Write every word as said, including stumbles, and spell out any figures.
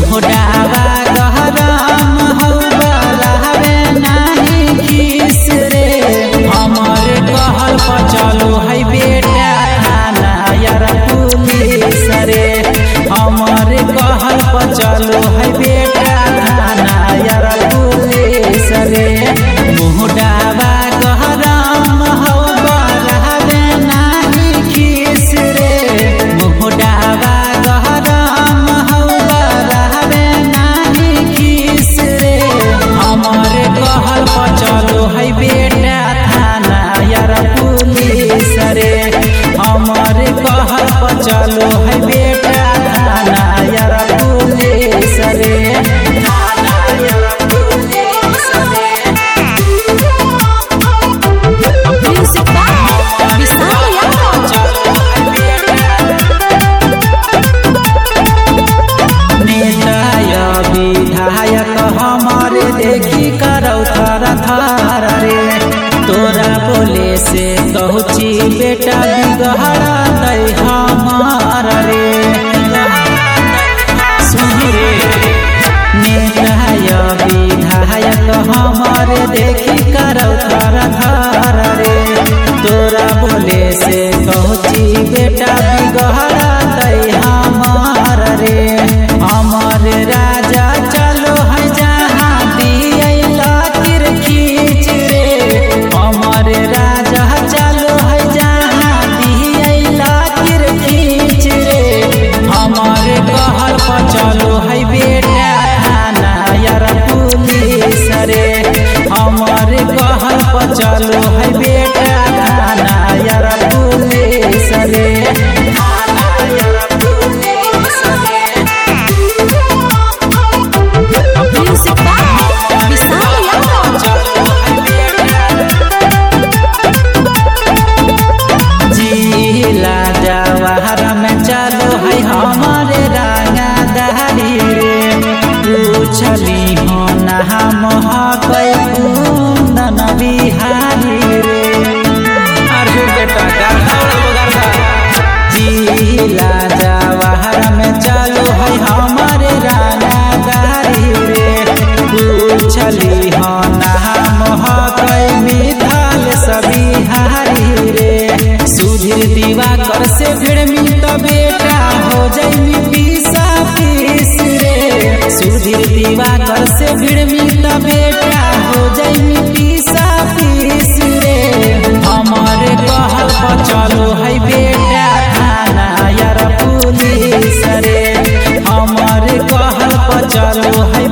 मुहडावा गहराम हौ बरावे नाही खीस रे। हमर कहल पर चलो है बेटा थाना यार पुलिस रे। हमर कहल पर चलो है बेटा थाना यार पुलिस रे। मुहडावा गहराम हौ बरावे नाही खीस रे। मुहडावा गहराम हौ बरावे नाही खीस रे। हमर कहल पर चलो है बेटा थाना यार पुलिस रे। हमर कहल पर चलो है बेटा थाना यार पुलिस रे। थाना यार पुलिस रे। Music by Vishal Yadav. नेता या विधायक हमारे देखी करौ थर थर रे। तोरा बोले से कहूची बेटा बिगहरा दै हमार रे। सुन रे नेता या विधायक हमारे देखी करौ थर थर रे। तोरा बोले से कहूची बेटा बिगहरा दै हमार रे। हमर राजा चलो है जहाँ दियला किर खींच रे। हमर राजा चलो है जहाँ दियला किर खींच रे। हमर कहल पर चलो है बेटा थाना यार पुलिस रे। हमर कहल पर चलो है बेटा थाना यार पुलिस रे। थाना यार पुलिस रे। Music by Vishal Yadav. जिला जवाहर में चलो है हमारे रंगा दहरी रे। पूछली हो न हम हकै कुंदन बिहारी रे। अरे बेटा जिला जवाहर में चलो है हमारे रंगा दहरी रे। पूछली हो न हम हकै मिथल सबिहारी रे। सुधीर दिवाकर से भिड़मी तो बेटा हो जाइमी पीसा पीस रे। सुधीर दिवाकर से भिड़मी तो बेटा हो जाइमी पीसा पीस रे। हमर कहल पर चलो है बेटा थाना यार पुलिस रे। हमर कहल पर चलो है